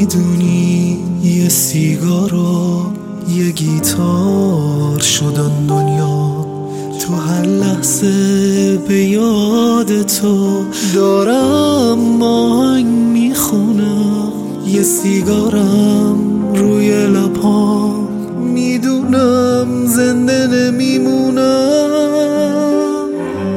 نمیدونی یه سیگار و یه گیتار شدن دنیا، تو هر لحظه به یاد تو دارم آهنگ میخونم، یه سیگارم روی لبام، میدونم زنده نمیمونم.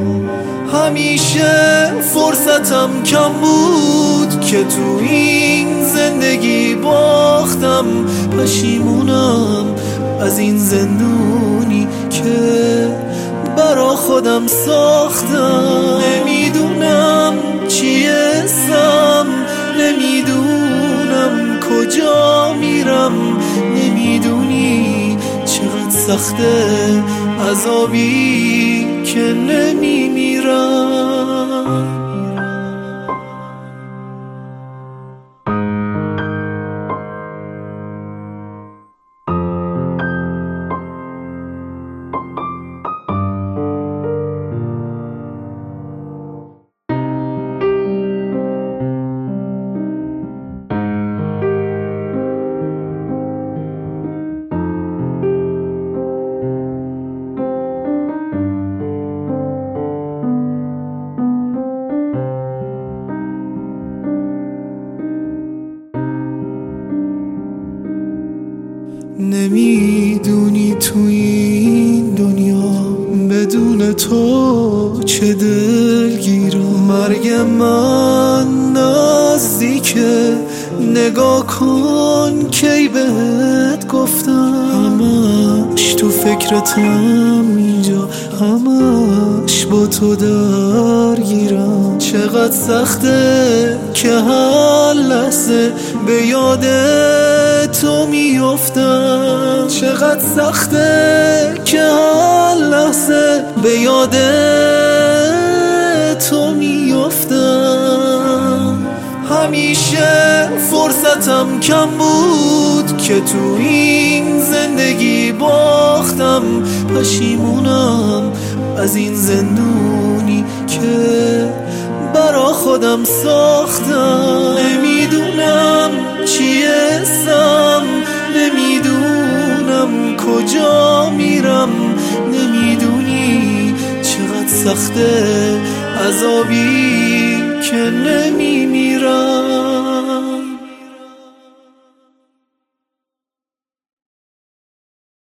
همیشه فرصتم کم بود که تو این زندگی باختم، پشیمونم از این زندونی که برا خودم ساختم. نمیدونم چی اسمم، نمیدونم کجا میرم، نمیدونی چقدر سخته عذابی که نمیمیرم. نمیدونی تو این دنیا بدون تو چه دلگیرم، مرگ من نزدیکه، نگاه کن کی بهت گفتم، همش تو فکرتم اینجا، همش با تو درگیرم. چقدر سخته که هر لحظه به یاد تو میافتم، چقدر سخته که هر لحظه به یاد تو میافتم. همیشه فرصتم کم بود که تو این زندگی باختم، پشیمونم از این زندونی که برا خودم ساختم. نمیدونم چی اسمم، نمیدونم کجا میرم، نمیدونی چقدر سخته عذابی که نمیمیرم.